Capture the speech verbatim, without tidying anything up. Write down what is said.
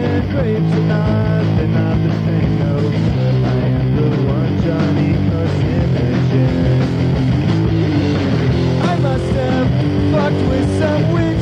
and grapes are not, they're not the same, no. I am the one Johnny carcinogen. I must have fucked with some weird